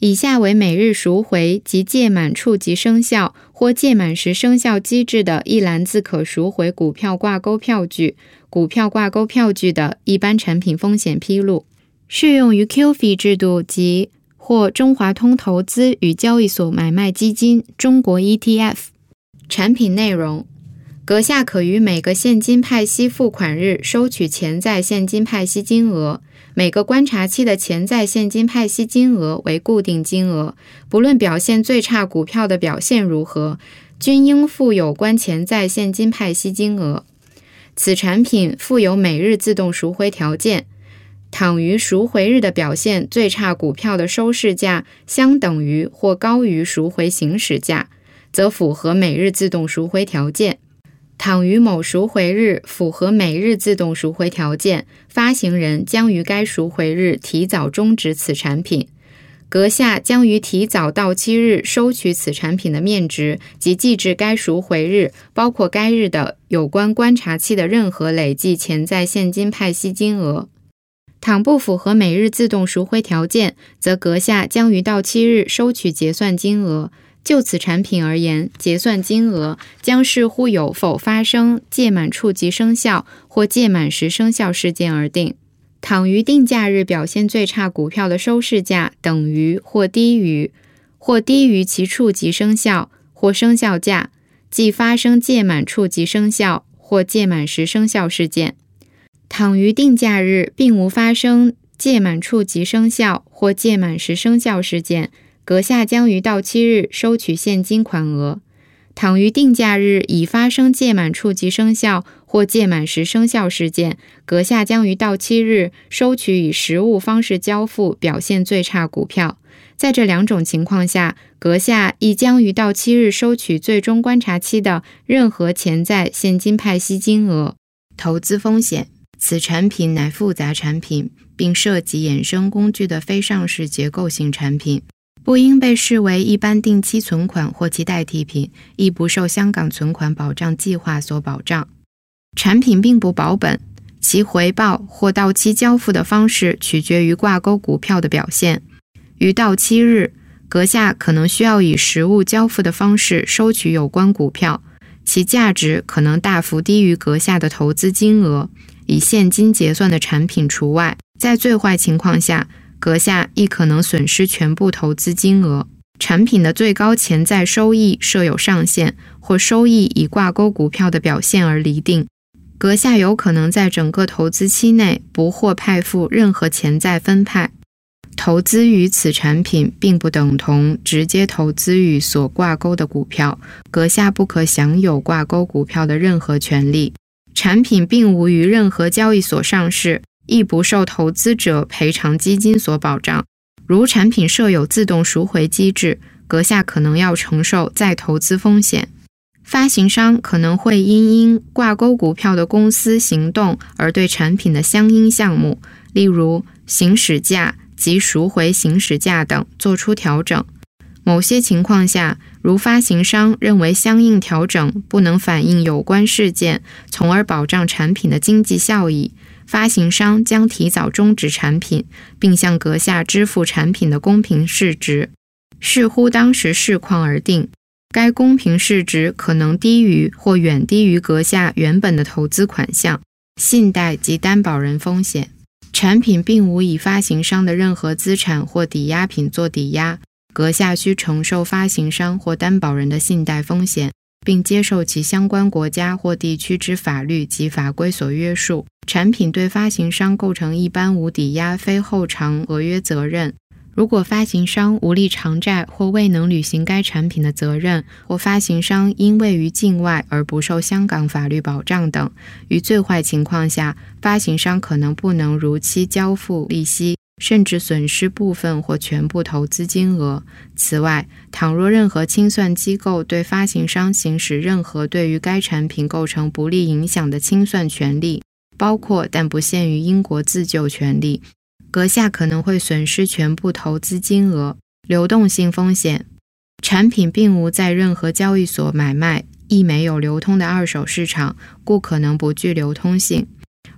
以下为每日赎回及届满处即生效或届满时生效机制的一篮子可赎回股票挂钩票据、股票挂钩票据的一般产品风险披露，适用于 QF 制度及或中华通投资与交易所买卖基金中国 ETF。 产品内容：阁下可于每个现金派息付款日收取潜在现金派息金额，每个观察期的潜在现金派息金额为固定金额，不论表现最差股票的表现如何，均应付有关潜在现金派息金额。此产品附有每日自动赎回条件，倘于赎回日的表现最差股票的收市价相等于或高于赎回行使价，则符合每日自动赎回条件。倘于某赎回日符合每日自动赎回条件，发行人将于该赎回日提早终止此产品。阁下将于提早到期日收取此产品的面值及计至该赎回日，包括该日的有关观察期的任何累计潜在现金派息金额。倘不符合每日自动赎回条件，则阁下将于到期日收取结算金额。就此产品而言，结算金额将视乎有否发生届满处即生效或届满时生效事件而定。倘于定价日表现最差股票的收市价等于或低于其处即生效或生效价，即发生届满处即生效或届满时生效事件。倘于定价日并无发生届满处即生效或届满时生效事件，阁下将于到期日收取现金款额。倘于定价日已发生届满处即生效或届满时生效事件，阁下将于到期日收取以实物方式交付表现最差股票。在这两种情况下，阁下亦将于到期日收取最终观察期的任何潜在现金派息金额。投资风险：此产品乃复杂产品，并涉及衍生工具的非上市结构性产品，不应被视为一般定期存款或其代替品，亦不受香港存款保障计划所保障。产品并不保本，其回报或到期交付的方式取决于挂钩股票的表现。于到期日，阁下可能需要以实物交付的方式收取有关股票，其价值可能大幅低于阁下的投资金额，以现金结算的产品除外。在最坏情况下，阁下亦可能损失全部投资金额。产品的最高潜在收益设有上限，或收益以挂钩股票的表现而厘定。阁下有可能在整个投资期内不获派付任何潜在分派。投资于此产品并不等同直接投资于所挂钩的股票，阁下不可享有挂钩股票的任何权利。产品并无于任何交易所上市，亦不受投资者赔偿基金所保障。如产品设有自动赎回机制，阁下可能要承受再投资风险。发行商可能会因挂钩股票的公司行动而对产品的相应项目，例如行使价及赎回行使价等做出调整。某些情况下，如发行商认为相应调整不能反映有关事件，从而保障产品的经济效益，发行商将提早终止产品，并向阁下支付产品的公平市值，视乎当时市况而定。该公平市值可能低于或远低于阁下原本的投资款项。信贷及担保人风险：产品并无以发行商的任何资产或抵押品做抵押，阁下需承受发行商或担保人的信贷风险，并接受其相关国家或地区之法律及法规所约束。产品对发行商构成一般无抵押非后偿违约责任。如果发行商无力偿债或未能履行该产品的责任，或发行商因位于境外而不受香港法律保障等，于最坏情况下，发行商可能不能如期交付利息，甚至损失部分或全部投资金额。此外，倘若任何清算机构对发行商行使任何对于该产品构成不利影响的清算权利，包括但不限于英国自救权利，阁下可能会损失全部投资金额。流动性风险：产品并无在任何交易所买卖，亦没有流通的二手市场，故可能不具流通性。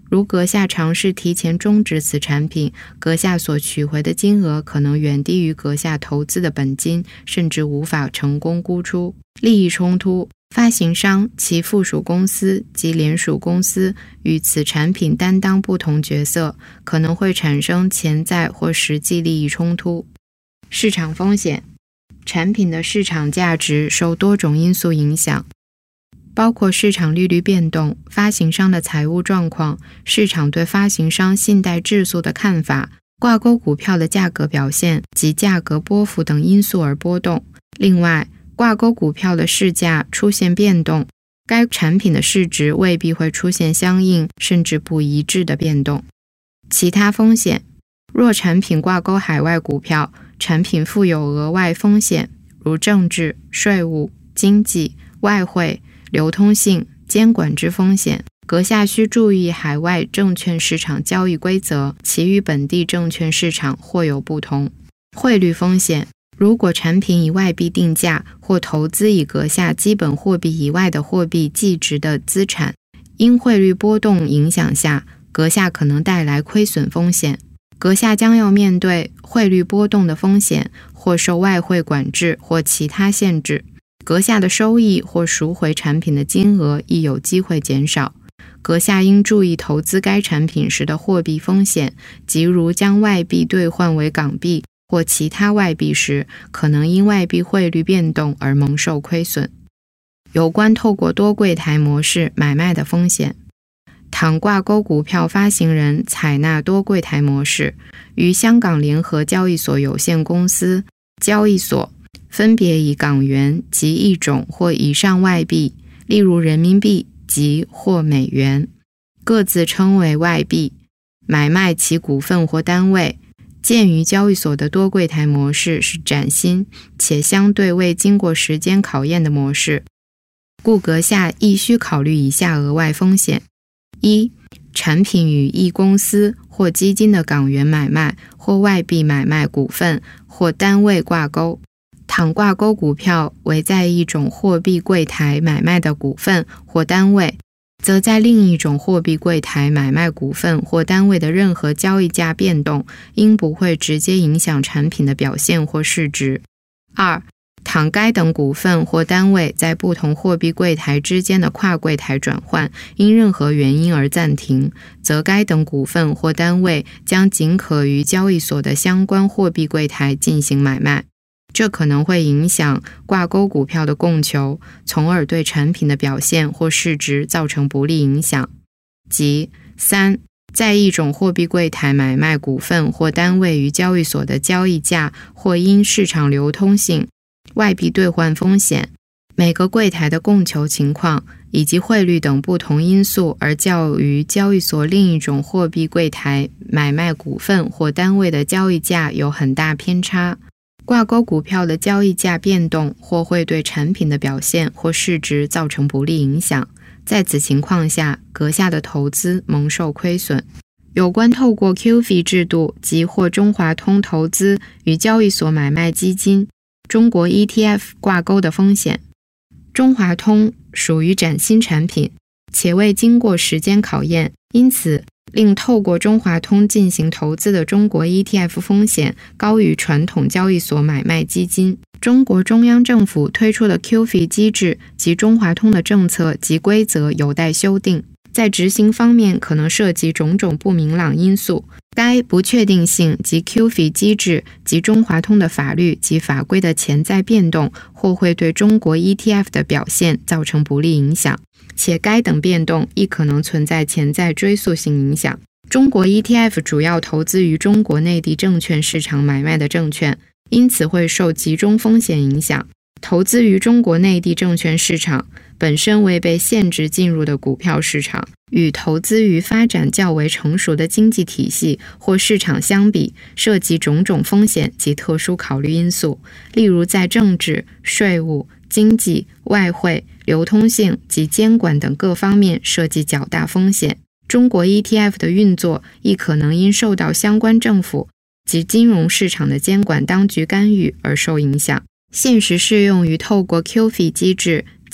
如阁下尝试提前终止此产品，阁下所取回的金额可能远低于阁下投资的本金，甚至无法成功估出。利益冲突，发行商、其附属公司及联属公司与此产品担当不同角色，可能会产生潜在或实际利益冲突。市场风险，产品的市场价值受多种因素影响，包括市场利率变动、发行商的财务状况、市场对发行商信贷质素的看法、挂钩股票的价格表现及价格波幅等因素而波动。另外，挂钩股票的市价出现变动，该产品的市值未必会出现相应甚至不一致的变动。其他风险，若产品挂钩海外股票，产品负有额外风险，如政治、税务、经济、外汇、流通性、监管之风险，阁下需注意海外证券市场交易规则，其与本地证券市场或有不同。汇率风险，如果产品以外币定价或投资以阁下基本货币以外的货币计值的资产，因汇率波动影响下，阁下可能带来亏损风险。阁下将要面对汇率波动的风险，或受外汇管制或其他限制。阁下的收益或赎回产品的金额亦有机会减少。阁下应注意投资该产品时的货币风险，即如将外币兑换为港币或其他外币时，可能因外币汇率变动而蒙受亏损。有关透过多柜台模式买卖的风险，倘挂钩股票发行人采纳多柜台模式，于香港联合交易所有限公司交易所分别以港元及一种或以上外币，例如人民币及或美元，各自称为外币，买卖其股份或单位。鉴于交易所的多柜台模式是崭新且相对未经过时间考验的模式，故阁下亦需考虑以下额外风险：一、产品与一公司或基金的港元买卖或外币买卖股份或单位挂钩。倘挂钩股票为在一种货币柜台买卖的股份或单位，则在另一种货币柜台买卖股份或单位的任何交易价变动，应不会直接影响产品的表现或市值。二、倘该等股份或单位在不同货币柜台之间的跨柜台转换因任何原因而暂停，则该等股份或单位将仅可于交易所的相关货币柜台进行买卖。这可能会影响挂钩股票的供求，从而对产品的表现或市值造成不利影响。即三、在一种货币柜台买卖股份或单位于交易所的交易价或因市场流通性、外币兑换风险、每个柜台的供求情况以及汇率等不同因素而较于交易所另一种货币柜台买卖股份或单位的交易价有很大偏差。挂钩股票的交易价变动或会对产品的表现或市值造成不利影响，在此情况下，阁下的投资蒙受亏损。有关透过 QF 制度及或中华通投资与交易所买卖基金、中国 ETF 挂钩的风险，中华通属于崭新产品，且未经过时间考验，因此令透过中华通进行投资的中国 ETF 风险高于传统交易所买卖基金。中国中央政府推出的 QF 机制及中华通的政策及规则有待修订，在执行方面可能涉及种种不明朗因素。该不确定性及 QF 机制及中华通的法律及法规的潜在变动，或会对中国 ETF 的表现造成不利影响，且该等变动亦可能存在潜在追溯性影响。中国 ETF 主要投资于中国内地证券市场买卖的证券，因此会受集中风险影响。投资于中国内地证券市场本身为被限制进入的股票市场，与投资于发展较为成熟的经济体系或市场相比，涉及种种风险及特殊考虑因素，例如在政治、税务、经济、外汇、流通性及监管等各方面涉及较大风险。中国 ETF 的运作亦可能因受到相关政府及金融市场的监管当局干预而受影响。现时适用于透过 QF 机制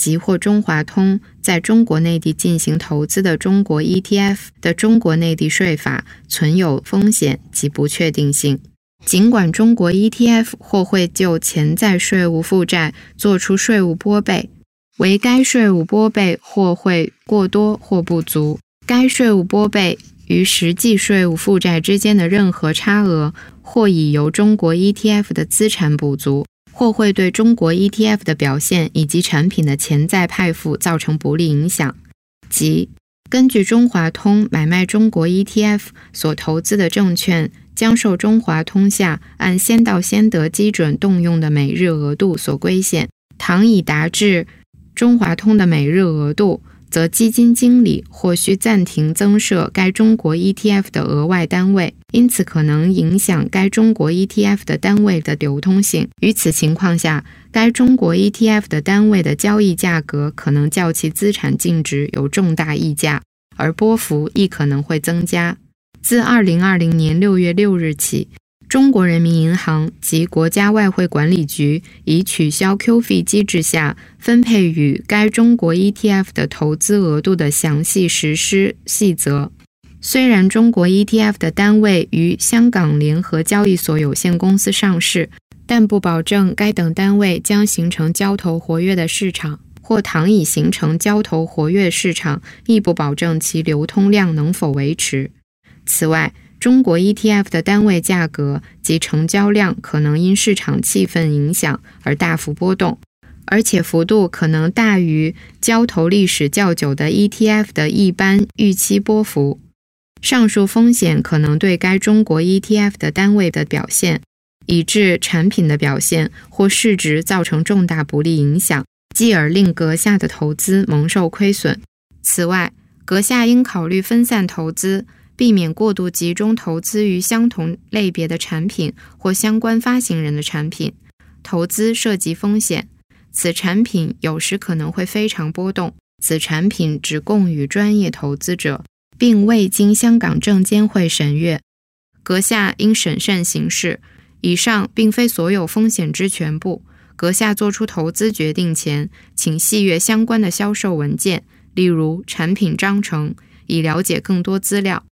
及或中华通在中国内地进行投资的中国 ETF 的中国内地税法存有风险及不确定性。尽管中国 ETF 或会就潜在税务负债做出税务拨备，为该税务拨备或会过多或不足，该税务拨备与实际税务负债之间的任何差额，或已由中国 ETF 的资产补足，或会对中国 ETF 的表现以及产品的潜在派付造成不利影响。即根据中华通买卖中国 ETF 所投资的证券，将受中华通下按先到先得基准动用的每日额度所规限，倘已达至中华通的每日额度，则基金经理或需暂停增设该中国 ETF 的额外单位，因此可能影响该中国 ETF 的单位的流通性。于此情况下，该中国 ETF 的单位的交易价格可能较其资产净值有重大溢价，而波幅亦可能会增加。自2020年6月6日起，中国人民银行及国家外汇管理局已取消 QF 机制下分配与该中国 ETF 的投资额度的详细实施细则。虽然中国 ETF 的单位于香港联合交易所有限公司上市，但不保证该等单位将形成交投活跃的市场，或倘已形成交投活跃市场，亦不保证其流通量能否维持。此外，中国 ETF 的单位价格及成交量可能因市场气氛影响而大幅波动，而且幅度可能大于交投历史较久的 ETF 的一般预期波幅。上述风险可能对该中国 ETF 的单位的表现，以致产品的表现或市值造成重大不利影响，继而令阁下的投资蒙受亏损。此外，阁下应考虑分散投资，避免过度集中投资于相同类别的产品或相关发行人的产品。投资涉及风险，此产品有时可能会非常波动，此产品只供予专业投资者，并未经香港证监会审阅。阁下应审慎行事。以上并非所有风险之全部，阁下做出投资决定前，请细阅相关的销售文件，例如产品章程，以了解更多资料。